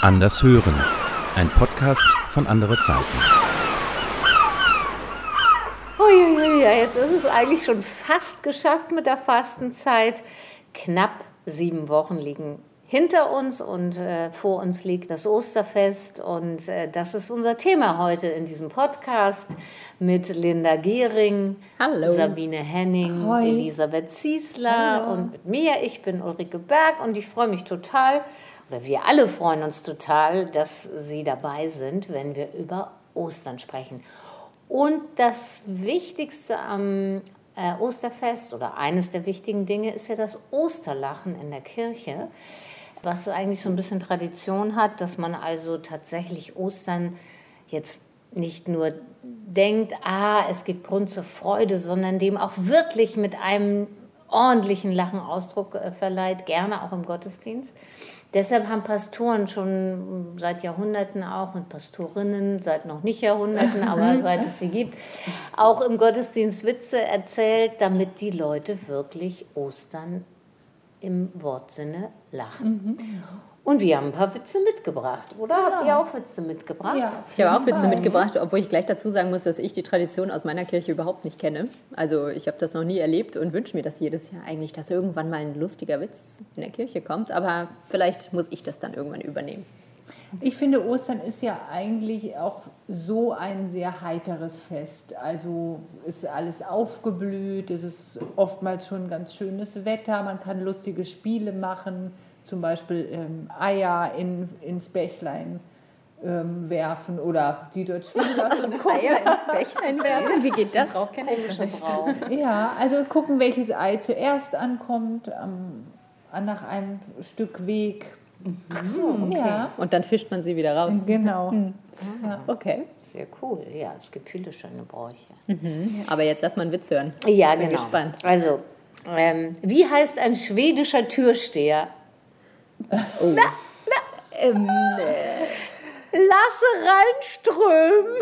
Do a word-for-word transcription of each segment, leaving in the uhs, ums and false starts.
Anders hören, ein Podcast von Andere Zeiten. Uiuiui, jetzt ist es eigentlich schon fast geschafft mit der Fastenzeit. Knapp sieben Wochen liegen hinter uns und äh, vor uns liegt das Osterfest. Und äh, das ist unser Thema heute in diesem Podcast mit Linda Gehring, Hallo. Sabine Henning, Hoi. Elisabeth Ziesler Hallo. und mit mir. Ich bin Ulrike Berg und ich freue mich total, oder wir alle freuen uns total, dass Sie dabei sind, wenn wir über Ostern sprechen. Und das Wichtigste am äh, Osterfest oder eines der wichtigen Dinge ist ja das Osterlachen in der Kirche, was eigentlich so ein bisschen Tradition hat, dass man also tatsächlich Ostern jetzt nicht nur denkt, ah, es gibt Grund zur Freude, sondern dem auch wirklich mit einem ordentlichen Lachen Ausdruck äh, verleiht, gerne auch im Gottesdienst. Deshalb haben Pastoren schon seit Jahrhunderten auch und Pastorinnen seit noch nicht Jahrhunderten, aber seit es sie gibt, auch im Gottesdienst Witze erzählt, damit die Leute wirklich Ostern im Wortsinne lachen. Mhm. Und wir haben ein paar Witze mitgebracht, oder? Ja. Habt ihr auch Witze mitgebracht? Ja, ich habe auch Witze mitgebracht, obwohl ich gleich dazu sagen muss, dass ich die Tradition aus meiner Kirche überhaupt nicht kenne. Also ich habe das noch nie erlebt und wünsche mir das jedes Jahr eigentlich, dass irgendwann mal ein lustiger Witz in der Kirche kommt. Aber vielleicht muss ich das dann irgendwann übernehmen. Ich finde, Ostern ist ja eigentlich auch so ein sehr heiteres Fest. Also ist alles aufgeblüht, es ist oftmals schon ganz schönes Wetter, man kann lustige Spiele machen, zum Beispiel ähm, Eier in, ins Bächlein ähm, werfen oder die dort schwimmen lassen und gucken. Eier ins Bächlein werfen? Wie geht das? Braucht kein komischer Brauch. Ja, also gucken, welches Ei zuerst ankommt, am, nach einem Stück Weg. Ach so, okay. Ja. Und dann fischt man sie wieder raus. Genau. Mhm. Ja. Okay. Sehr cool, ja, es gibt viele schöne Bräuche. Mhm. Aber jetzt lass mal einen Witz hören. Ja, Bin genau. gespannt. Also, ähm, wie heißt ein schwedischer Türsteher? Oh. Na, na, ähm, äh, Lasse reinströmen.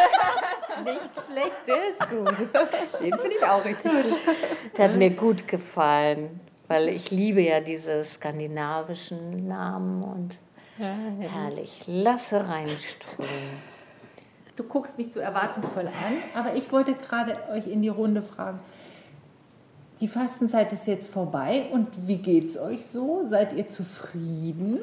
Nicht schlecht, der ist gut. Den finde ich auch richtig gut. Der hat mir gut gefallen, weil ich liebe ja diese skandinavischen Namen und Ja, herrlich. Lasse reinströmen. Du guckst mich so erwartungsvoll an, aber ich wollte gerade euch in die Runde fragen, die Fastenzeit ist jetzt vorbei und wie geht's euch so? Seid ihr zufrieden?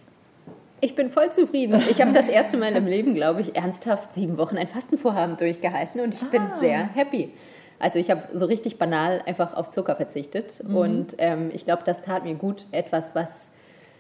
Ich bin voll zufrieden. Ich habe das erste Mal im Leben, glaube ich, ernsthaft sieben Wochen ein Fastenvorhaben durchgehalten und ich ah. bin sehr happy. Also ich habe so richtig banal einfach auf Zucker verzichtet mhm. und ähm, ich glaube, das tat mir gut. Etwas, was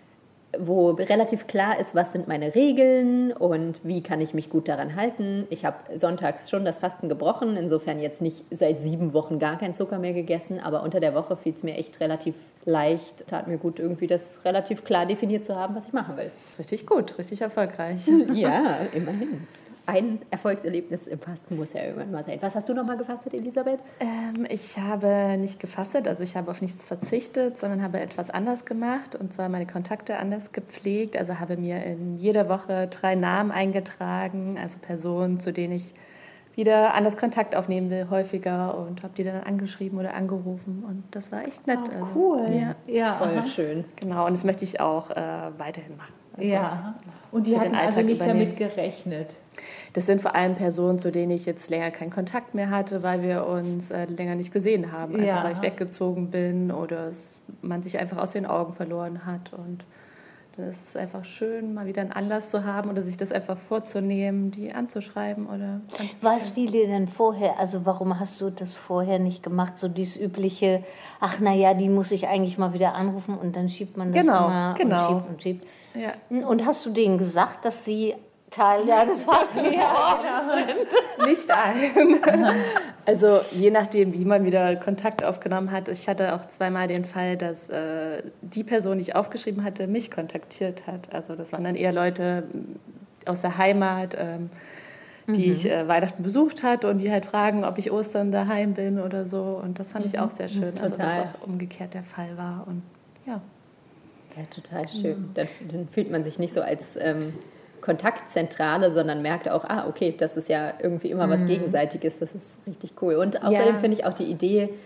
wo relativ klar ist, was sind meine Regeln und wie kann ich mich gut daran halten. Ich habe sonntags schon das Fasten gebrochen, insofern jetzt nicht seit sieben Wochen gar kein Zucker mehr gegessen, aber unter der Woche fiel es mir echt relativ leicht, tat mir gut, irgendwie das relativ klar definiert zu haben, was ich machen will. Richtig gut, richtig erfolgreich. Ja, immerhin. Ein Erfolgserlebnis im Fasten muss ja irgendwann mal sein. Was hast du noch mal gefastet, Elisabeth? Ähm, ich habe nicht gefastet, also ich habe auf nichts verzichtet, sondern habe etwas anders gemacht und zwar meine Kontakte anders gepflegt. Also habe mir in jeder Woche drei Namen eingetragen, also Personen, zu denen ich wieder anders Kontakt aufnehmen will, häufiger und habe die dann angeschrieben oder angerufen und das war echt nett. Oh, also, cool. Ja, ja voll aha. schön. Genau, und das möchte ich auch äh, weiterhin machen. Also, ja, und die für hatten den also Alltag nicht übernehmen. damit gerechnet. Das sind vor allem Personen, zu denen ich jetzt länger keinen Kontakt mehr hatte, weil wir uns äh, länger nicht gesehen haben. Einfach Ja. weil ich weggezogen bin oder es, man sich einfach aus den Augen verloren hat. Und dann ist es einfach schön, mal wieder einen Anlass zu haben oder sich das einfach vorzunehmen, die anzuschreiben oder anzuschreiben. Was fiel dir denn vorher, also warum hast du das vorher nicht gemacht, so dieses übliche, ach naja, die muss ich eigentlich mal wieder anrufen und dann schiebt man das Genau, immer genau. und schiebt und schiebt. Ja. Und hast du denen gesagt, dass sie Teil deines Fastenvorhabens sind? Nicht allen. Also je nachdem, wie man wieder Kontakt aufgenommen hat. Ich hatte auch zweimal den Fall, dass äh, die Person, die ich aufgeschrieben hatte, mich kontaktiert hat. Also das waren dann eher Leute aus der Heimat, ähm, die Mhm. ich äh, Weihnachten besucht hatte und die halt fragen, ob ich Ostern daheim bin oder so. Und das fand ich auch sehr schön, also dass Total. auch umgekehrt der Fall war. Und ja. Ja, total schön. Dann, dann fühlt man sich nicht so als ähm, Kontaktzentrale, sondern merkt auch, ah, okay, das ist ja irgendwie immer was Gegenseitiges, das ist richtig cool. Und außerdem Ja. finde ich auch die Idee,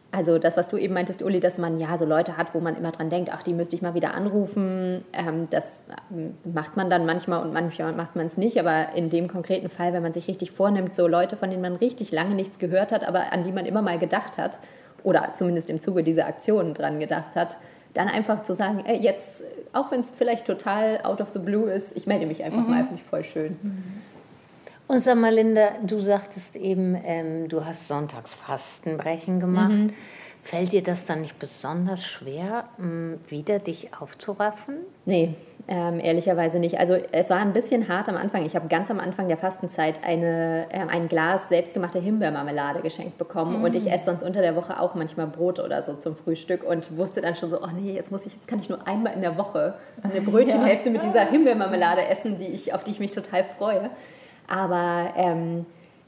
Also das, was du eben meintest, Uli, dass man ja so Leute hat, wo man immer dran denkt, ach, die müsste ich mal wieder anrufen. Ähm, das macht man dann manchmal und manchmal macht man es nicht. Aber in dem konkreten Fall, wenn man sich richtig vornimmt, so Leute, von denen man richtig lange nichts gehört hat, aber an die man immer mal gedacht hat oder zumindest im Zuge dieser Aktionen dran gedacht hat, dann einfach zu sagen, ey, jetzt, auch wenn es vielleicht total out of the blue ist, ich melde mich einfach mhm. mal, finde ich voll schön. Mhm. Und sag mal, Linda, du sagtest eben, ähm, du hast Sonntagsfastenbrechen gemacht. Mhm. Fällt dir das dann nicht besonders schwer, ähm, wieder dich aufzuraffen? Nee, ähm, ehrlicherweise nicht. Also es war ein bisschen hart am Anfang. Ich habe ganz am Anfang der Fastenzeit eine, äh, ein Glas selbstgemachte Himbeermarmelade geschenkt bekommen. Mhm. Und ich esse sonst unter der Woche auch manchmal Brot oder so zum Frühstück und wusste dann schon so, oh nee, jetzt muss ich, jetzt kann ich nur einmal in der Woche eine Brötchenhälfte ja. mit dieser Himbeermarmelade essen, die ich, auf die ich mich total freue. Aber ähm,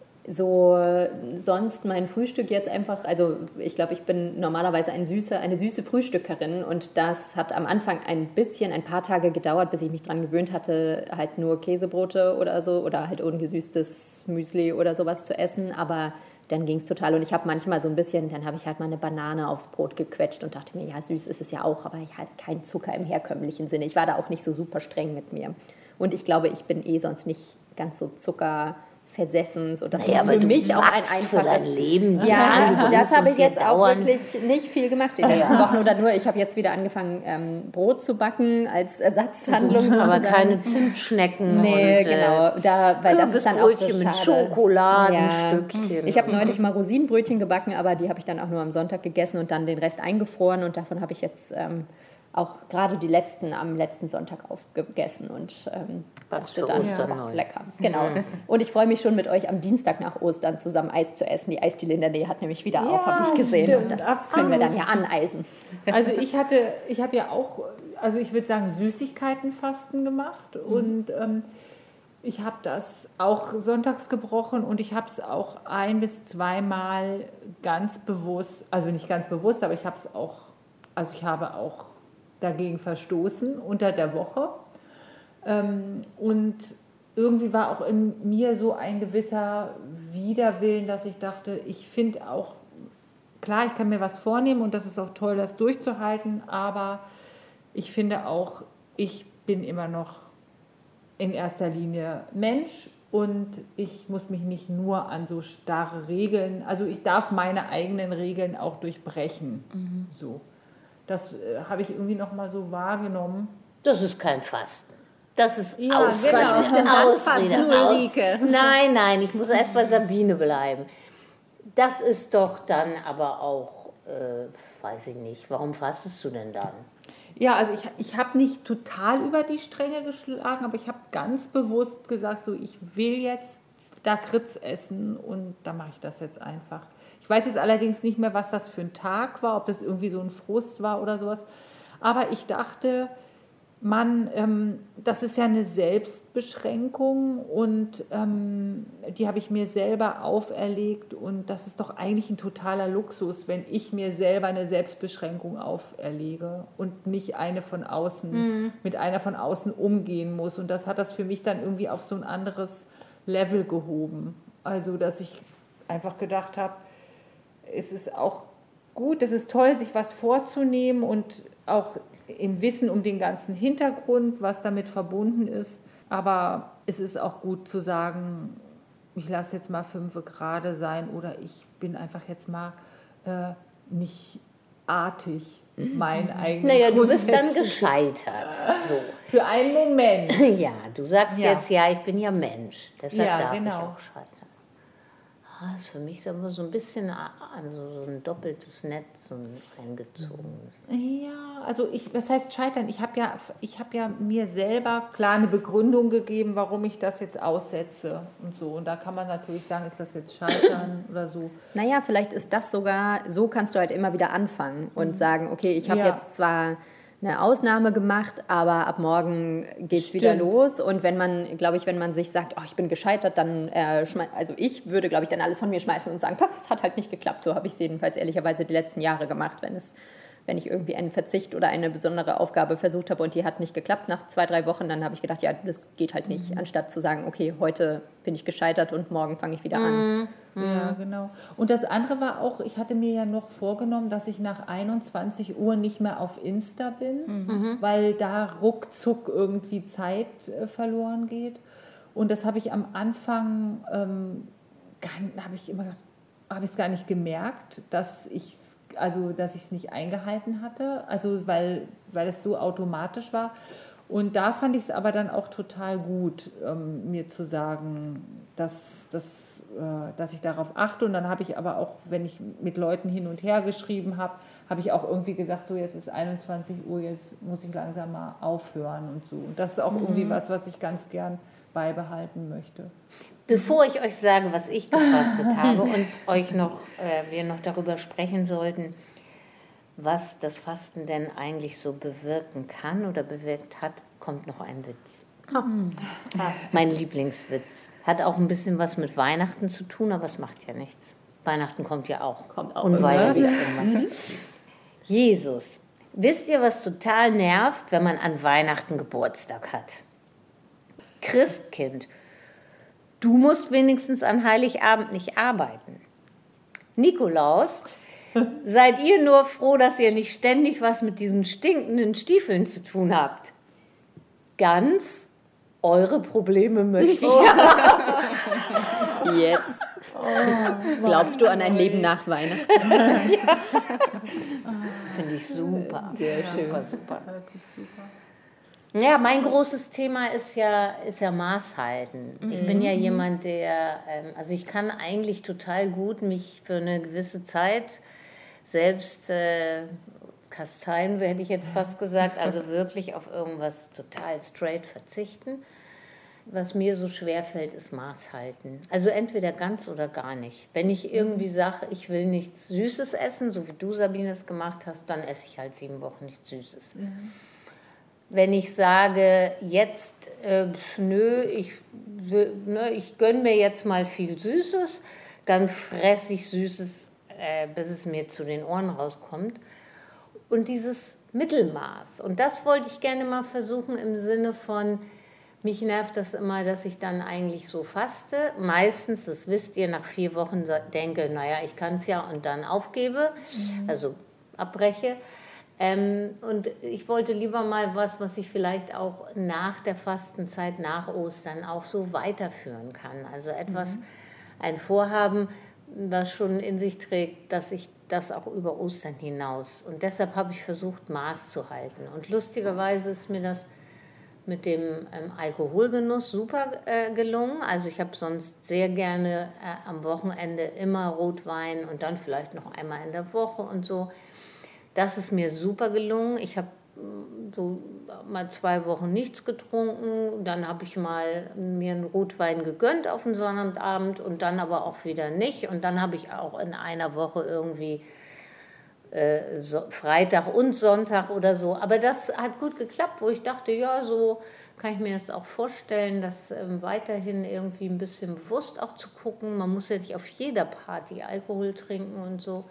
so sonst mein Frühstück jetzt einfach, also ich glaube, ich bin normalerweise ein süße, eine süße Frühstückerin und das hat am Anfang ein bisschen, ein paar Tage gedauert, bis ich mich dran gewöhnt hatte, halt nur Käsebrote oder so oder halt ungesüßtes Müsli oder sowas zu essen, aber dann ging es total und ich habe manchmal so ein bisschen, dann habe ich halt mal eine Banane aufs Brot gequetscht und dachte mir, ja, süß ist es ja auch, aber ja, kein Zucker im herkömmlichen Sinne. Ich war da auch nicht so super streng mit mir. Und ich glaube, ich bin eh sonst nicht ganz so zuckerversessen, so dass naja, es für mich auch ein einfaches für dein Leben. Ja, ja, das habe ich jetzt auch wirklich nicht viel gemacht die letzten ja. Wochen oder nur. Ich habe jetzt wieder angefangen, ähm, Brot zu backen als Ersatzhandlung. Gut, aber keine Zimtschnecken. Nee, und, genau. Da, weil das ist dann auch so mit schade. Schokoladenstückchen. Ja. Ich habe neulich mal Rosinenbrötchen gebacken, aber die habe ich dann auch nur am Sonntag gegessen und dann den Rest eingefroren und davon habe ich jetzt ähm, auch gerade die letzten am letzten Sonntag aufgegessen und ähm, dachte dann, ja. ach, lecker. Genau. Mhm. Und ich freue mich schon mit euch am Dienstag nach Ostern zusammen Eis zu essen. Die Eisdiele in der Nähe hat nämlich wieder ja, auf, habe ich gesehen. Stimmt, und das absolut. Können wir dann ja aneisen. Also ich hatte, ich habe ja auch, also ich würde sagen Süßigkeitenfasten gemacht mhm. und ähm, ich habe das auch sonntags gebrochen und ich habe es auch ein- bis zweimal ganz bewusst, also nicht ganz bewusst, aber ich habe es auch, also ich habe auch dagegen verstoßen unter der Woche. Und irgendwie war auch in mir so ein gewisser Widerwillen, dass ich dachte, ich finde auch, klar, ich kann mir was vornehmen und das ist auch toll, das durchzuhalten, aber ich finde auch, ich bin immer noch in erster Linie Mensch und ich muss mich nicht nur an so starre Regeln, also ich darf meine eigenen Regeln auch durchbrechen. Mhm. So. Das äh, habe ich irgendwie noch mal so wahrgenommen. Das ist kein Fasten. Das ist ja, Ausrede. Genau. Was ist denn Ausrede? Aus- Ulrike. Nein, nein, ich muss erst bei Sabine bleiben. Das ist doch dann aber auch, äh, weiß ich nicht, warum fastest du denn dann? Ja, also ich, ich habe nicht total über die Stränge geschlagen, aber ich habe ganz bewusst gesagt, so ich will jetzt Lakritz essen und da mache ich das jetzt einfach. Ich weiß jetzt allerdings nicht mehr, was das für ein Tag war, ob das irgendwie so ein Frust war oder sowas. Aber ich dachte, Mann, ähm, das ist ja eine Selbstbeschränkung und ähm, die habe ich mir selber auferlegt und das ist doch eigentlich ein totaler Luxus, wenn ich mir selber eine Selbstbeschränkung auferlege und nicht eine von außen, mhm. mit einer von außen umgehen muss. Und das hat das für mich dann irgendwie auf so ein anderes Level gehoben. Also, dass ich einfach gedacht habe, es ist auch gut, es ist toll, sich was vorzunehmen und auch im Wissen um den ganzen Hintergrund, was damit verbunden ist. Aber es ist auch gut zu sagen, ich lasse jetzt mal fünf gerade sein oder ich bin einfach jetzt mal äh, nicht artig, mein eigenes. Naja, du bist dann gescheitert. So. Für einen Moment. Ja, du sagst ja. jetzt, ja, ich bin ja Mensch. Deshalb ja, darf genau. ich auch scheitern. Das ist für mich so ein bisschen also so ein doppeltes Netz, so ein eingezogenes. Ja, also ich, was heißt scheitern? Ich habe ja, ich hab ja mir selber klar eine Begründung gegeben, warum ich das jetzt aussetze und so. Und da kann man natürlich sagen, ist das jetzt scheitern oder so. Naja, vielleicht ist das sogar, so kannst du halt immer wieder anfangen und mhm. sagen, okay, ich habe ja. jetzt zwar eine Ausnahme gemacht, aber ab morgen geht es wieder los. Und wenn man, glaube ich, wenn man sich sagt, oh, ich bin gescheitert, dann, äh, schme- also ich würde, glaube ich, dann alles von mir schmeißen und sagen, es hat halt nicht geklappt. So habe ich es jedenfalls ehrlicherweise die letzten Jahre gemacht. Wenn es wenn ich irgendwie einen Verzicht oder eine besondere Aufgabe versucht habe und die hat nicht geklappt nach zwei, drei Wochen, dann habe ich gedacht, ja, das geht halt nicht, mhm. anstatt zu sagen, okay, heute bin ich gescheitert und morgen fange ich wieder mhm. an. Ja, genau. Und das andere war auch, ich hatte mir ja noch vorgenommen, dass ich nach einundzwanzig Uhr nicht mehr auf Insta bin, mhm. weil da ruckzuck irgendwie Zeit äh, verloren geht. Und das habe ich am Anfang, ähm, habe ich immer gedacht, habe ich es gar nicht gemerkt, dass ich also dass ich es nicht eingehalten hatte, also weil, weil es so automatisch war. Und da fand ich es aber dann auch total gut, ähm, mir zu sagen, dass, dass, äh, dass ich darauf achte. Und dann habe ich aber auch, wenn ich mit Leuten hin und her geschrieben habe, habe ich auch irgendwie gesagt, so jetzt ist einundzwanzig Uhr, jetzt muss ich langsam mal aufhören und so. Und das ist auch mhm. irgendwie was, was ich ganz gern beibehalten möchte. Bevor ich euch sage, was ich gefastet habe und euch noch, äh, wir noch darüber sprechen sollten, was das Fasten denn eigentlich so bewirken kann oder bewirkt hat, kommt noch ein Witz. Oh. Mein Lieblingswitz. Hat auch ein bisschen was mit Weihnachten zu tun, aber es macht ja nichts. Weihnachten kommt ja auch. Kommt auch unweigerlich immer. Jesus, wisst ihr, was total nervt, wenn man an Weihnachten Geburtstag hat? Christkind. Du musst wenigstens an Heiligabend nicht arbeiten. Nikolaus, seid ihr nur froh, dass ihr nicht ständig was mit diesen stinkenden Stiefeln zu tun habt? Ganz eure Probleme möchte ich haben. Yes. Oh, glaubst du an ein Leben nach Weihnachten? Ja. Finde ich super. Sehr schön. Super, super. Ja, mein großes Thema ist ja, ist ja Maß halten. Mhm. Ich bin ja jemand, der, ähm, also ich kann eigentlich total gut mich für eine gewisse Zeit selbst äh, kasteien, hätte ich jetzt fast gesagt, also wirklich auf irgendwas total straight verzichten. Was mir so schwer fällt, ist Maß halten. Also entweder ganz oder gar nicht. Wenn ich irgendwie sage, ich will nichts Süßes essen, so wie du, Sabine, es gemacht hast, dann esse ich halt sieben Wochen nichts Süßes. Mhm. Wenn ich sage, jetzt, äh, nö, ich, ne, ich gönne mir jetzt mal viel Süßes, dann fresse ich Süßes, äh, bis es mir zu den Ohren rauskommt. Und dieses Mittelmaß. Und das wollte ich gerne mal versuchen im Sinne von, mich nervt das immer, dass ich dann eigentlich so faste. Meistens, das wisst ihr, nach vier Wochen denke, naja, ich kann es ja und dann aufgebe, mhm. also abbreche. Ähm, und ich wollte lieber mal was, was ich vielleicht auch nach der Fastenzeit, nach Ostern auch so weiterführen kann. Also etwas, mhm. ein Vorhaben, was schon in sich trägt, dass ich das auch über Ostern hinaus. Und deshalb habe ich versucht, Maß zu halten. Und lustigerweise ist mir das mit dem ähm, Alkoholgenuss super äh, gelungen. Also ich habe sonst sehr gerne äh, am Wochenende immer Rotwein und dann vielleicht noch einmal in der Woche und so. Das ist mir super gelungen. Ich habe so mal zwei Wochen nichts getrunken. Dann habe ich mal mir einen Rotwein gegönnt auf den Sonnabend und dann aber auch wieder nicht. Und dann habe ich auch in einer Woche irgendwie äh, so, Freitag und Sonntag oder so. Aber das hat gut geklappt, wo ich dachte, ja, so kann ich mir das auch vorstellen, das ähm, weiterhin irgendwie ein bisschen bewusst auch zu gucken. Man muss ja nicht auf jeder Party Alkohol trinken und so.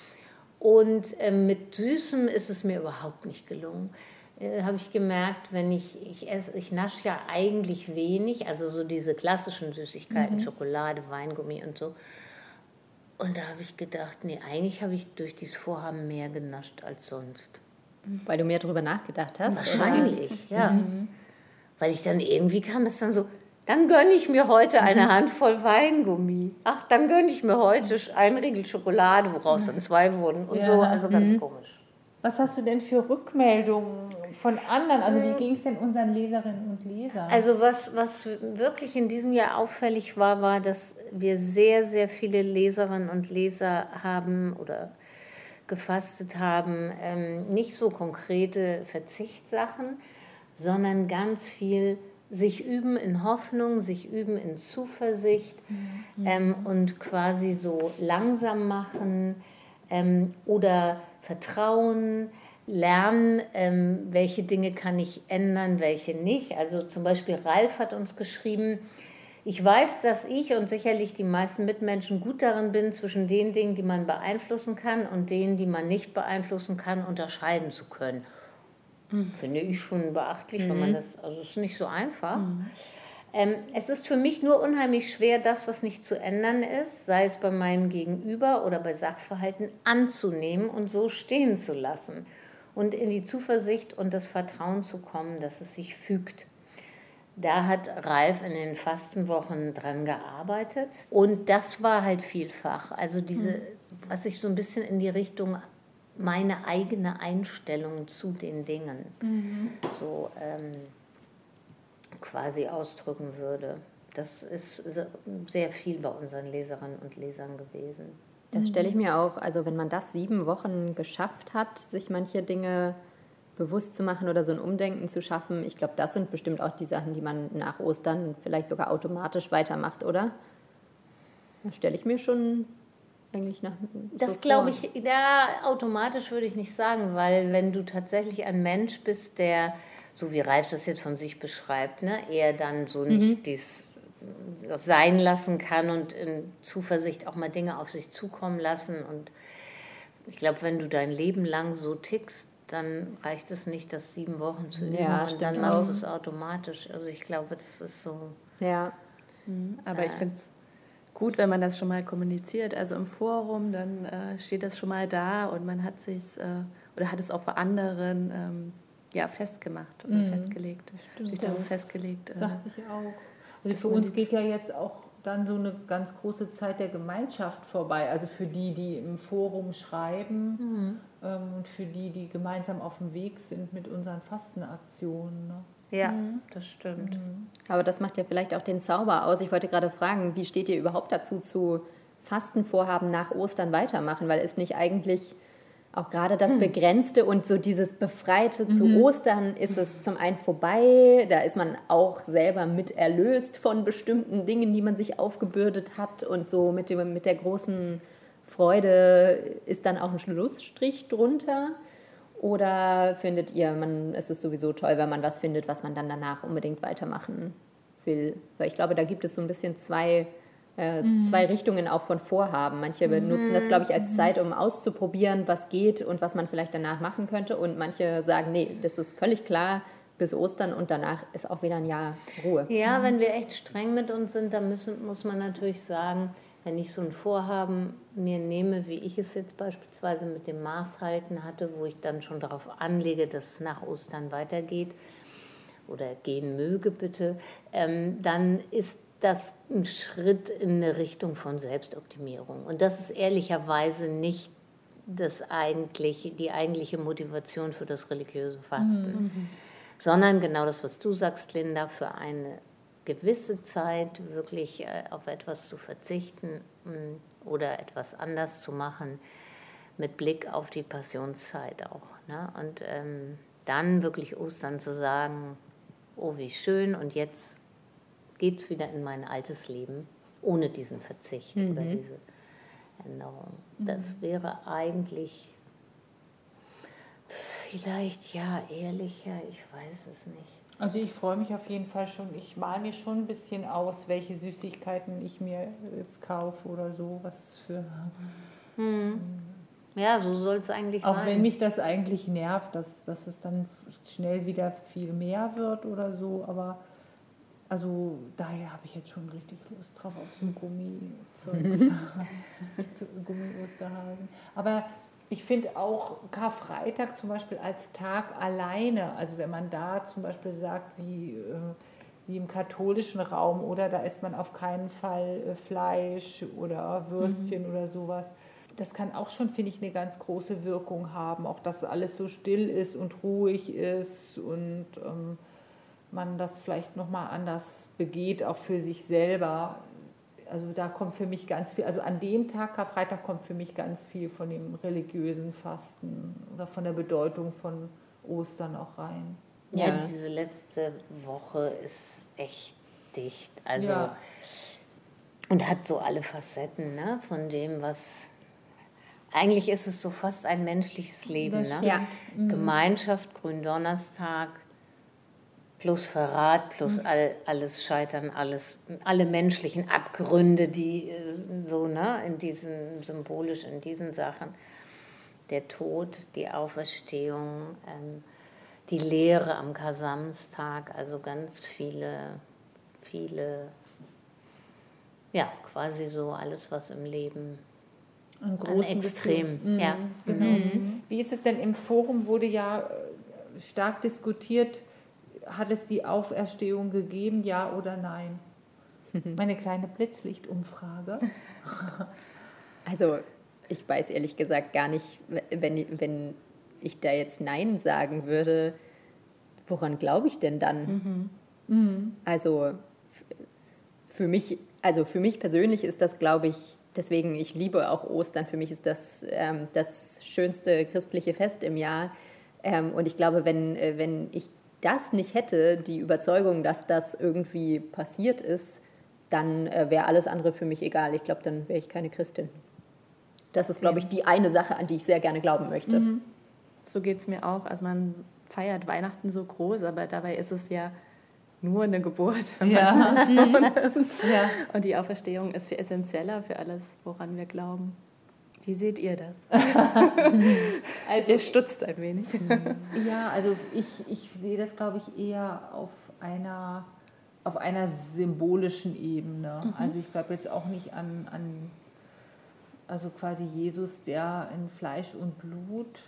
Und äh, mit Süßem ist es mir überhaupt nicht gelungen. Äh, habe ich gemerkt, wenn ich, ich esse, ich nasche ja eigentlich wenig, also so diese klassischen Süßigkeiten, mhm. Schokolade, Weingummi und so. Und da habe ich gedacht, nee, eigentlich habe ich durch dieses Vorhaben mehr genascht als sonst. Weil du mehr darüber nachgedacht hast? Wahrscheinlich, oder? Ja. Mhm. Weil ich dann irgendwie kam es dann so, dann gönne ich mir heute eine Handvoll Weingummi. Ach, dann gönne ich mir heute einen Riegel Schokolade, woraus dann zwei wurden und ja. so, also ganz mhm. komisch. Was hast du denn für Rückmeldungen von anderen? Also wie ging es denn unseren Leserinnen und Lesern? Also was, was wirklich in diesem Jahr auffällig war, war, dass wir sehr, sehr viele Leserinnen und Leser haben oder gefastet haben, ähm, nicht so konkrete Verzichtssachen, sondern ganz viel sich üben in Hoffnung, sich üben in Zuversicht mhm. ähm, und quasi so langsam machen ähm, oder Vertrauen, lernen, ähm, welche Dinge kann ich ändern, welche nicht. Also zum Beispiel Ralf hat uns geschrieben, Ich weiß, dass ich und sicherlich die meisten Mitmenschen gut darin bin, zwischen den Dingen, die man beeinflussen kann und denen, die man nicht beeinflussen kann, unterscheiden zu können. Mhm. Finde ich schon beachtlich, mhm. wenn man das, also es ist nicht so einfach. Mhm. Ähm, es ist für mich nur unheimlich schwer, das, was nicht zu ändern ist, sei es bei meinem Gegenüber oder bei Sachverhalten, anzunehmen und so stehen zu lassen und in die Zuversicht und das Vertrauen zu kommen, dass es sich fügt. Da hat Ralf in den Fastenwochen dran gearbeitet und das war halt vielfach. Also diese, mhm. was ich so ein bisschen in die Richtung meine eigene Einstellung zu den Dingen mhm. so ähm, quasi ausdrücken würde. Das ist sehr viel bei unseren Leserinnen und Lesern gewesen. Das stelle ich mir auch, also wenn man das sieben Wochen geschafft hat, sich manche Dinge bewusst zu machen oder so ein Umdenken zu schaffen, ich glaube, das sind bestimmt auch die Sachen, die man nach Ostern vielleicht sogar automatisch weitermacht, oder? Das stelle ich mir schon eigentlich nach Das so glaube ich, ja, automatisch würde ich nicht sagen, weil wenn du tatsächlich ein Mensch bist, der, so wie Ralf das jetzt von sich beschreibt, ne, eher dann so nicht mhm. dies das sein lassen kann und in Zuversicht auch mal Dinge auf sich zukommen lassen. Und ich glaube, wenn du dein Leben lang so tickst, dann reicht es nicht, das sieben Wochen zu üben ja, und dann machst du es automatisch. Also ich glaube, das ist so... Ja, mhm, aber äh, ich finde es gut, wenn man das schon mal kommuniziert. Also im Forum, dann äh, steht das schon mal da und man hat sich äh, oder hat es auch für anderen ähm, ja, festgemacht oder mhm. festgelegt. Sich darauf festgelegt. Das äh, dachte ich auch. Also für uns geht ja jetzt auch dann so eine ganz große Zeit der Gemeinschaft vorbei. Also für die, die im Forum schreiben mhm. ähm, und für die, die gemeinsam auf dem Weg sind mit unseren Fastenaktionen. Ne? Ja, mhm. das stimmt. Mhm. Aber das macht ja vielleicht auch den Zauber aus. Ich wollte gerade fragen, wie steht ihr überhaupt dazu, zu Fastenvorhaben nach Ostern weitermachen? Weil es nicht eigentlich auch gerade das Begrenzte und so dieses Befreite mhm. zu Ostern ist es zum einen vorbei, da ist man auch selber mit erlöst von bestimmten Dingen, die man sich aufgebürdet hat und so mit, dem, mit der großen Freude ist dann auch ein Schlussstrich drunter. Oder findet ihr, man, es ist sowieso toll, wenn man was findet, was man dann danach unbedingt weitermachen will? Weil ich glaube, da gibt es so ein bisschen zwei, äh, mhm. zwei Richtungen auch von Vorhaben. Manche mhm. benutzen das, glaube ich, als Zeit, um auszuprobieren, was geht und was man vielleicht danach machen könnte. Und manche sagen, nee, das ist völlig klar, bis Ostern und danach ist auch wieder ein Jahr Ruhe. Ja, wenn wir echt streng mit uns sind, dann müssen, muss man natürlich sagen, wenn ich so ein Vorhaben mir nehme, wie ich es jetzt beispielsweise mit dem Maßhalten hatte, wo ich dann schon darauf anlege, dass es nach Ostern weitergeht oder gehen möge bitte, ähm, dann ist das ein Schritt in eine Richtung von Selbstoptimierung. Und das ist ehrlicherweise nicht das eigentlich, die eigentliche Motivation für das religiöse Fasten, mhm. sondern genau das, was du sagst, Linda, für eine gewisse Zeit wirklich auf etwas zu verzichten oder etwas anders zu machen, mit Blick auf die Passionszeit auch. Ne? Und ähm, dann wirklich Ostern zu sagen, oh wie schön, und jetzt geht es wieder in mein altes Leben, ohne diesen Verzicht mhm. oder diese Änderung. Das mhm. wäre eigentlich vielleicht, ja, ehrlicher, ich weiß es nicht. Also ich freue mich auf jeden Fall schon, ich male mir schon ein bisschen aus, welche Süßigkeiten ich mir jetzt kaufe oder so, was für... Hm. Ja, so soll es eigentlich auch sein. Auch wenn mich das eigentlich nervt, dass, dass es dann schnell wieder viel mehr wird oder so, aber also daher habe ich jetzt schon richtig Lust drauf auf so Gummi-Zeugs, so Gummi-Osterhasen. Aber ich finde auch Karfreitag zum Beispiel als Tag alleine, also wenn man da zum Beispiel sagt, wie, wie im katholischen Raum, oder da isst man auf keinen Fall Fleisch oder Würstchen mhm. oder sowas, das kann auch schon, finde ich, eine ganz große Wirkung haben, auch dass alles so still ist und ruhig ist und ähm, man das vielleicht nochmal anders begeht, auch für sich selber. Also da kommt für mich ganz viel, also an dem Tag, Karfreitag, kommt für mich ganz viel von dem religiösen Fasten oder von der Bedeutung von Ostern auch rein. Ja, ja. Diese letzte Woche ist echt dicht. Also ja. Und hat so alle Facetten, ne, von dem, was... Eigentlich ist es so fast ein menschliches Leben. Ne? Ja. Mhm. Gemeinschaft, Gründonnerstag, plus Verrat, plus mhm. all, alles Scheitern, alles, alle menschlichen Abgründe, die so, ne, in diesen, symbolisch in diesen Sachen, der Tod, die Auferstehung, ähm, die Lehre am Kasamstag, also ganz viele, viele, ja, quasi so alles, was im Leben an, an Extrem. Mhm, ja. Genau. Mhm. Wie ist es denn im Forum, wurde ja stark diskutiert, hat es die Auferstehung gegeben, ja oder nein? Meine kleine Blitzlichtumfrage. Also ich weiß ehrlich gesagt gar nicht, wenn, wenn ich da jetzt Nein sagen würde, woran glaube ich denn dann? Mhm. Mhm. Also für mich, also für mich persönlich ist das, glaube ich, deswegen, ich liebe auch Ostern, für mich ist das ähm, das schönste christliche Fest im Jahr. Ähm, und ich glaube, wenn, äh, wenn ich das nicht hätte, die Überzeugung, dass das irgendwie passiert ist, dann äh, wäre alles andere für mich egal. Ich glaube, dann wäre ich keine Christin. Das ist, glaube ich, die eine Sache, an die ich sehr gerne glauben möchte. Mhm. So geht es mir auch. Also man feiert Weihnachten so groß, aber dabei ist es ja nur eine Geburt, wenn ja. man es mal so nimmt. Ja. Und die Auferstehung ist viel essentieller für alles, woran wir glauben. Wie seht ihr das? Also, ihr stutzt ein wenig. Ja, also ich, ich sehe das, glaube ich, eher auf einer, auf einer symbolischen Ebene. Mhm. Also ich glaube jetzt auch nicht an, an also quasi Jesus, der in Fleisch und Blut,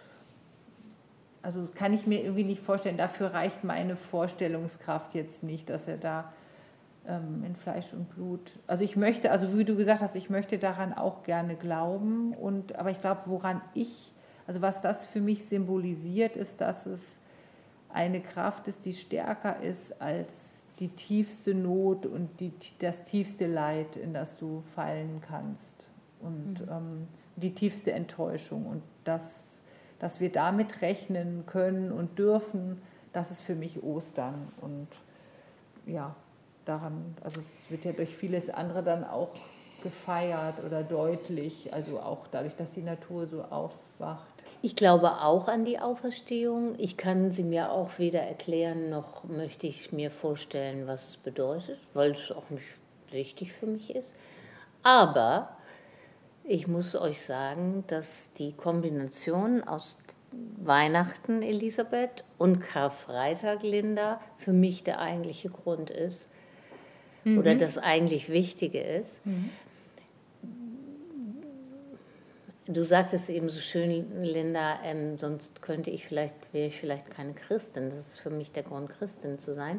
also kann ich mir irgendwie nicht vorstellen, dafür reicht meine Vorstellungskraft jetzt nicht, dass er da ähm, in Fleisch und Blut, also ich möchte, also wie du gesagt hast, ich möchte daran auch gerne glauben, und, aber ich glaube, woran ich, also was das für mich symbolisiert, ist, dass es eine Kraft ist, die stärker ist als die tiefste Not und die, das tiefste Leid, in das du fallen kannst, und mhm. ähm, die tiefste Enttäuschung, und das dass wir damit rechnen können und dürfen, das ist für mich Ostern. Und ja, daran, also es wird ja durch vieles andere dann auch gefeiert oder deutlich, also auch dadurch, dass die Natur so aufwacht. Ich glaube auch an die Auferstehung. Ich kann sie mir auch weder erklären, noch möchte ich mir vorstellen, was es bedeutet, weil es auch nicht wichtig für mich ist. Aber ich muss euch sagen, dass die Kombination aus Weihnachten, Elisabeth, und Karfreitag, Linda, für mich der eigentliche Grund ist, mhm. oder das eigentlich Wichtige ist. Mhm. Du sagtest eben so schön, Linda, ähm, sonst könnte ich vielleicht, wäre ich vielleicht keine Christin. Das ist für mich der Grund, Christin zu sein.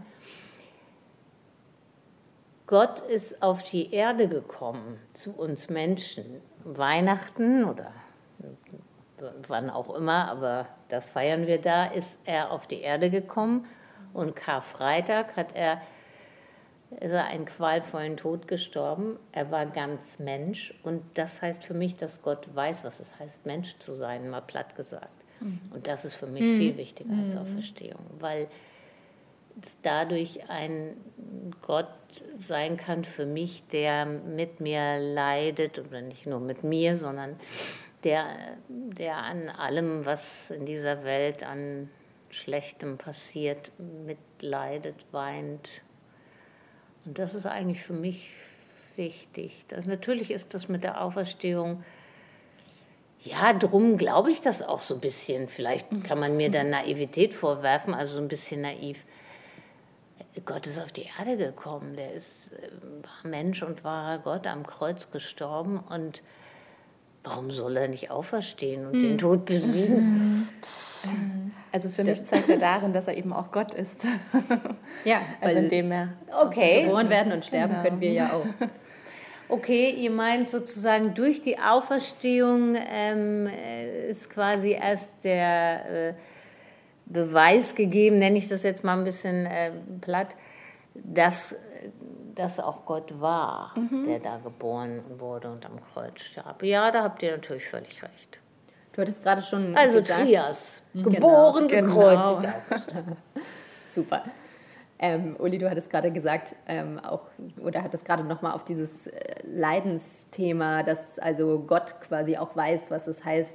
Gott ist auf die Erde gekommen, zu uns Menschen. Weihnachten oder wann auch immer, aber das feiern wir da, ist er auf die Erde gekommen, und Karfreitag hat er, ist er einen qualvollen Tod gestorben. Er war ganz Mensch, und das heißt für mich, dass Gott weiß, was es heißt, Mensch zu sein, mal platt gesagt. Mhm. Und das ist für mich mhm. viel wichtiger als Auferstehung, weil es dadurch ein Gott sein kann für mich, der mit mir leidet, oder nicht nur mit mir, sondern der, der an allem, was in dieser Welt an Schlechtem passiert, mitleidet, weint. Und das ist eigentlich für mich wichtig. Das, natürlich ist das mit der Auferstehung, ja, drum glaube ich das auch so ein bisschen. Vielleicht kann man mir da Naivität vorwerfen, also so ein bisschen naiv. Gott ist auf die Erde gekommen, der ist, war Mensch und wahrer Gott, am Kreuz gestorben, und warum soll er nicht auferstehen und hm. den Tod besiegen? Also für mich zeigt er darin, dass er eben auch Gott ist. Ja, also indem er okay. geboren werden und sterben genau. können wir ja auch. Okay, ihr meint sozusagen, durch die Auferstehung ähm, ist quasi erst der äh, Beweis gegeben, nenne ich das jetzt mal ein bisschen äh, platt, dass das auch Gott war, mhm. der da geboren wurde und am Kreuz starb. Ja, da habt ihr natürlich völlig recht. Du hattest gerade schon also gesagt... Also Trias, geboren, genau, gekreuzigt. Genau. Super. Ähm, Uli, du hattest gerade gesagt, ähm, auch, oder hattest gerade nochmal auf dieses äh, Leidensthema, dass also Gott quasi auch weiß, was es heißt,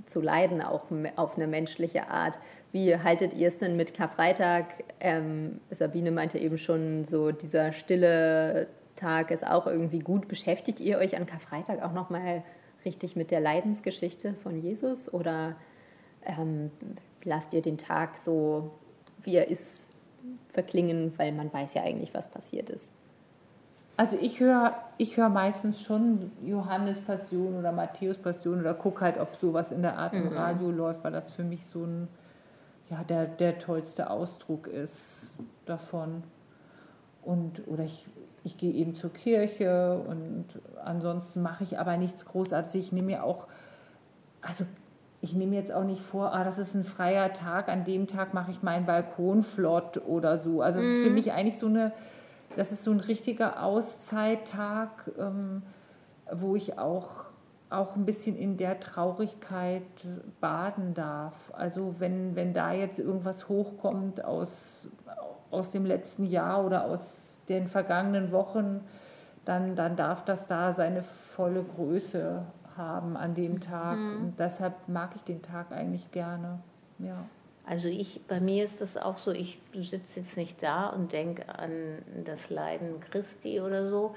zu leiden, auch auf eine menschliche Art. Wie haltet ihr es denn mit Karfreitag? Ähm, Sabine meinte eben schon, so dieser stille Tag ist auch irgendwie gut. Beschäftigt ihr euch an Karfreitag auch nochmal richtig mit der Leidensgeschichte von Jesus? Oder ähm, lasst ihr den Tag so, wie er ist, verklingen, weil man weiß ja eigentlich, was passiert ist? Also ich höre ich hör meistens schon Johannes Passion oder Matthäus Passion oder gucke halt, ob sowas in der Art im Mhm. Radio läuft, weil das für mich so ein, ja, der, der tollste Ausdruck ist davon. Und, oder ich, ich gehe eben zur Kirche und ansonsten mache ich aber nichts Großartiges. Ich nehme mir auch, also ich nehme jetzt auch nicht vor, ah, das ist ein freier Tag, an dem Tag mache ich meinen Balkon flott oder so. Also es ist für mich eigentlich so eine, das ist so ein richtiger Auszeittag, ähm, wo ich auch, auch ein bisschen in der Traurigkeit baden darf. Also wenn, wenn da jetzt irgendwas hochkommt aus, aus dem letzten Jahr oder aus den vergangenen Wochen, dann, dann darf das da seine volle Größe haben an dem Tag. Mhm. Und deshalb mag ich den Tag eigentlich gerne. Ja. Also ich, bei mir ist das auch so, ich sitze jetzt nicht da und denke an das Leiden Christi oder so,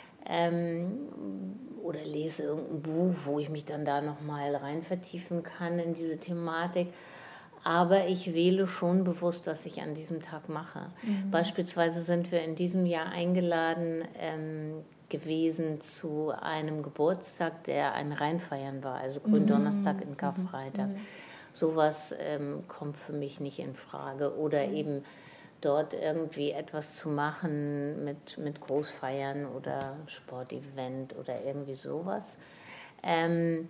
ähm, oder lese irgendein Buch, wo ich mich dann da nochmal rein vertiefen kann in diese Thematik. Aber ich wähle schon bewusst, was ich an diesem Tag mache. Mhm. Beispielsweise sind wir in diesem Jahr eingeladen ähm, gewesen zu einem Geburtstag, der ein Reinfeiern war, also Gründonnerstag in Karfreitag. Mhm. Sowas ähm, kommt für mich nicht in Frage. Oder mhm. eben dort irgendwie etwas zu machen mit, mit Großfeiern oder Sportevent oder irgendwie sowas. Ähm,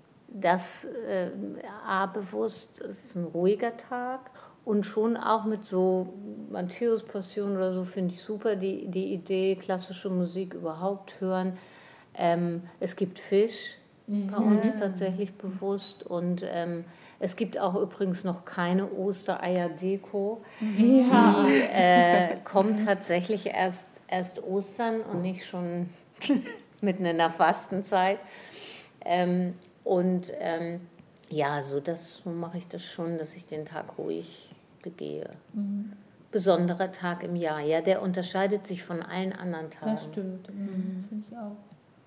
das äh, A, bewusst, es ist ein ruhiger Tag und schon auch mit so Matthäus-Passion oder so finde ich super, die, die Idee, klassische Musik überhaupt hören. Ähm, es gibt Fisch mhm. bei uns tatsächlich bewusst und ähm, es gibt auch übrigens noch keine Ostereier-Deko. Ja. Die äh, kommt tatsächlich erst, erst Ostern und nicht schon mitten in der Fastenzeit. Ähm, und ähm, ja, so, das, so mache ich das schon, dass ich den Tag ruhig begehe. Mhm. Besonderer Tag im Jahr, ja, der unterscheidet sich von allen anderen Tagen. Das stimmt, mhm. finde ich auch.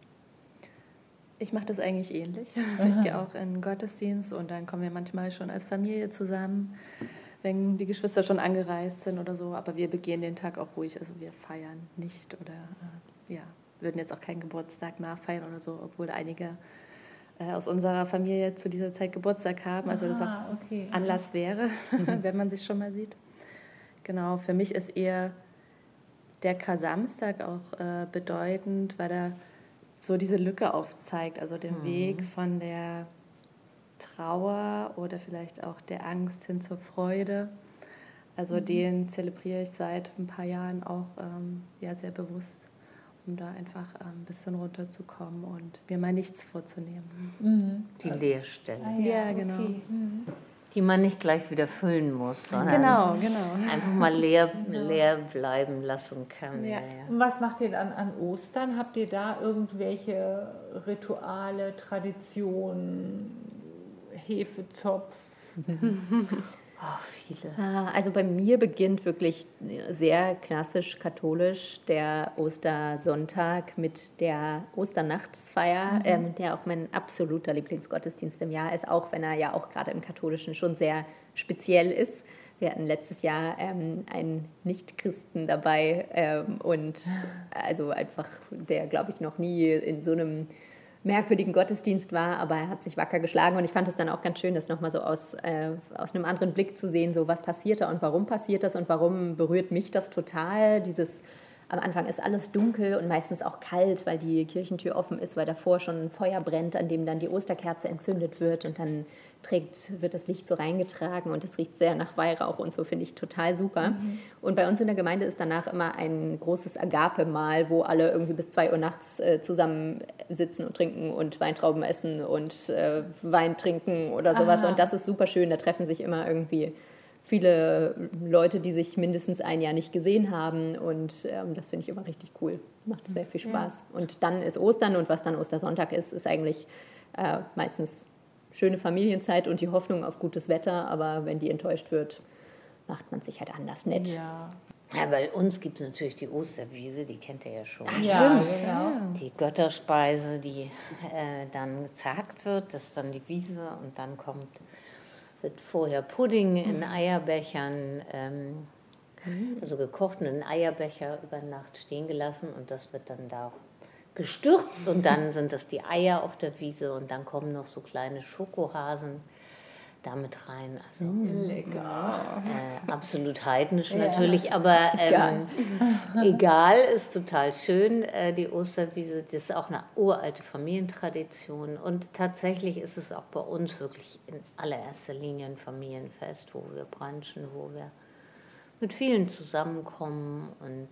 Ich mache das eigentlich ähnlich. Aha. Ich gehe auch in den Gottesdienst und dann kommen wir manchmal schon als Familie zusammen, wenn die Geschwister schon angereist sind oder so. Aber wir begehen den Tag auch ruhig. Also wir feiern nicht oder äh, ja, würden jetzt auch keinen Geburtstag nachfeiern oder so, obwohl einige äh, aus unserer Familie zu dieser Zeit Geburtstag haben. Also Aha, das auch okay. Anlass wäre, wenn man sich schon mal sieht. Genau, für mich ist eher der Kar-Samstag auch äh, bedeutend, weil er so diese Lücke aufzeigt, also den mhm. Weg von der Trauer oder vielleicht auch der Angst hin zur Freude. Also mhm. den zelebriere ich seit ein paar Jahren auch ähm, ja, sehr bewusst, um da einfach ein bisschen runterzukommen und mir mal nichts vorzunehmen. Mhm. Die Leerstelle. Ah, ja, ja, genau. Okay. Mhm. Die man nicht gleich wieder füllen muss, sondern genau, genau. einfach mal leer, leer bleiben lassen kann. Ja. Ja, ja. Und was macht ihr dann an Ostern? Habt ihr da irgendwelche Rituale, Traditionen, Hefezopf? Oh, viele. Also bei mir beginnt wirklich sehr klassisch katholisch der Ostersonntag mit der Osternachtsfeier, mhm. ähm, der auch mein absoluter Lieblingsgottesdienst im Jahr ist, auch wenn er ja auch gerade im Katholischen schon sehr speziell ist. Wir hatten letztes Jahr ähm, einen Nicht-Christen dabei ähm, und also einfach, der glaube ich noch nie in so einem merkwürdigen Gottesdienst war, aber er hat sich wacker geschlagen und ich fand es dann auch ganz schön, das nochmal so aus, äh, aus einem anderen Blick zu sehen, so was passiert da und warum passiert das und warum berührt mich das total, dieses, am Anfang ist alles dunkel und meistens auch kalt, weil die Kirchentür offen ist, weil davor schon ein Feuer brennt, an dem dann die Osterkerze entzündet wird und dann trägt, wird das Licht so reingetragen und es riecht sehr nach Weihrauch und so, finde ich total super. Mhm. Und bei uns in der Gemeinde ist danach immer ein großes Agape-Mahl, wo alle irgendwie bis zwei Uhr nachts äh, zusammen sitzen und trinken und Weintrauben essen und äh, Wein trinken oder sowas. Aha. Und das ist super schön, da treffen sich immer irgendwie viele Leute, die sich mindestens ein Jahr nicht gesehen haben und ähm, das finde ich immer richtig cool, macht sehr viel Spaß. Ja. Und dann ist Ostern und was dann Ostersonntag ist, ist eigentlich äh, meistens schöne Familienzeit und die Hoffnung auf gutes Wetter, aber wenn die enttäuscht wird, macht man sich halt anders nett. Ja. Ja, bei uns gibt es natürlich die Osterwiese, die kennt ihr ja schon. Ah, Ja, stimmt. genau. Die Götterspeise, die äh, dann gezagt wird, das ist dann die Wiese und dann kommt, wird vorher Pudding in Eierbechern, ähm, also gekochten in Eierbecher über Nacht stehen gelassen und das wird dann da gestürzt und dann sind das die Eier auf der Wiese und dann kommen noch so kleine Schokohasen damit rein. Also Lecker. äh, absolut heidnisch natürlich, aber ähm, egal, ist total schön. Äh, die Osterwiese, das ist auch eine uralte Familientradition und tatsächlich ist es auch bei uns wirklich in allererster Linie ein Familienfest, wo wir brunchen, wo wir mit vielen zusammenkommen und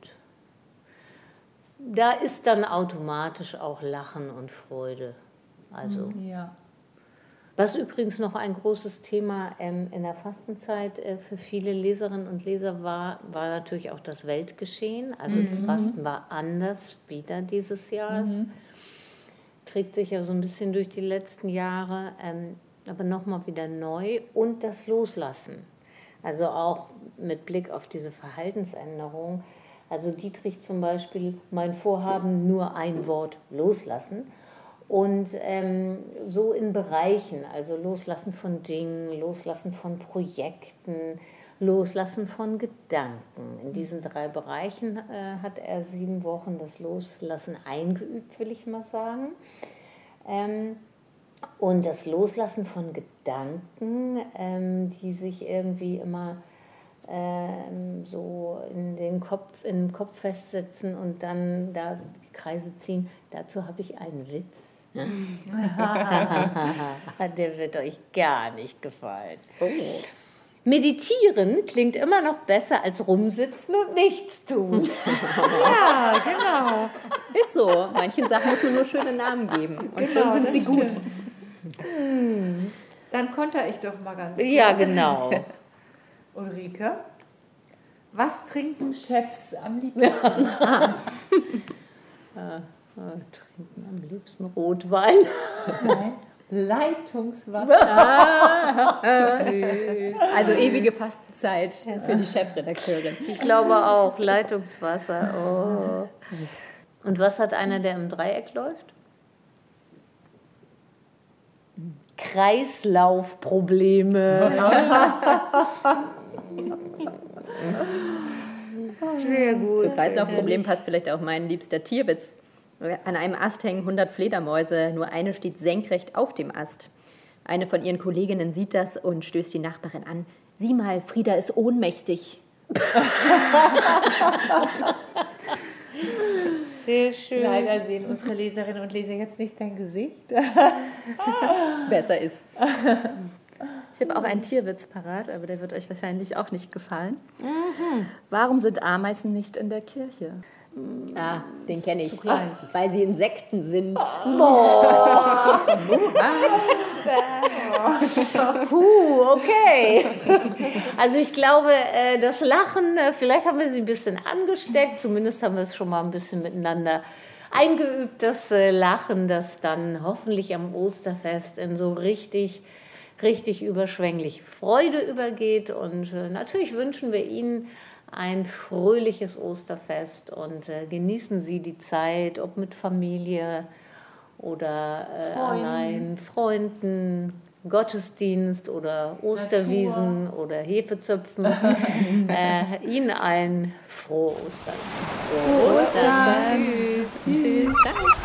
da ist dann automatisch auch Lachen und Freude. Also Ja. was übrigens noch ein großes Thema ähm, in der Fastenzeit äh, für viele Leserinnen und Leser war, war natürlich auch das Weltgeschehen. Also das Fasten war anders wieder dieses Jahr. Mhm. Trägt sich ja so ein bisschen durch die letzten Jahre, ähm, aber nochmal wieder neu. Und das Loslassen. Also auch mit Blick auf diese Verhaltensänderung. Also Dietrich zum Beispiel, mein Vorhaben, nur ein Wort, loslassen. Und ähm, so in Bereichen, also loslassen von Dingen, loslassen von Projekten, loslassen von Gedanken. In diesen drei Bereichen äh, hat er sieben Wochen das Loslassen eingeübt, will ich mal sagen. Ähm, und das Loslassen von Gedanken, ähm, die sich irgendwie immer ähm, so in den Kopf, in den Kopf festsetzen und dann da die Kreise ziehen, dazu habe ich einen Witz. Der wird euch gar nicht gefallen. Oh. Meditieren klingt immer noch besser als rumsitzen und nichts tun. Ja, genau. Ist so. Manchen Sachen muss man nur schöne Namen geben. Und Genau, schon sind das sie gut. Hm. Dann konter ich doch mal ganz kurz. Ja, genau. Ulrike, was trinken Chefs am liebsten? Wir trinken am liebsten Rotwein. Nein, Leitungswasser. Also ewige Fastenzeit für die Chefredakteurin. Ich glaube auch, Leitungswasser. Oh. Und was hat einer, der im Dreieck läuft? Kreislaufprobleme. Sehr gut. Zu Kreislaufproblemen passt vielleicht auch mein liebster Tierwitz. An einem Ast hängen hundert Fledermäuse, nur eine steht senkrecht auf dem Ast. Eine von ihren Kolleginnen sieht das und stößt die Nachbarin an. Sieh mal, Frieda ist ohnmächtig. Sehr schön. Leider sehen unsere Leserinnen und Leser jetzt nicht dein Gesicht. Besser ist. Ich habe auch einen Tierwitz parat, aber der wird euch wahrscheinlich auch nicht gefallen. Mhm. Warum sind Ameisen nicht in der Kirche? Ah, den kenne ich. Weil sie Insekten sind. Puh, okay. Also ich glaube, das Lachen, vielleicht haben wir sie ein bisschen angesteckt, zumindest haben wir es schon mal ein bisschen miteinander eingeübt, das Lachen, das dann hoffentlich am Osterfest in so richtig, richtig überschwängliche Freude übergeht. Und natürlich wünschen wir Ihnen ein fröhliches Osterfest und äh, genießen Sie die Zeit, ob mit Familie oder äh, Freunden. allein, Freunden, Gottesdienst oder Osterwiesen Natur. Oder Hefezöpfen. äh, Ihnen ein frohes Ostern. Frohe Ostern. Tschüss. Tschüss. Ciao.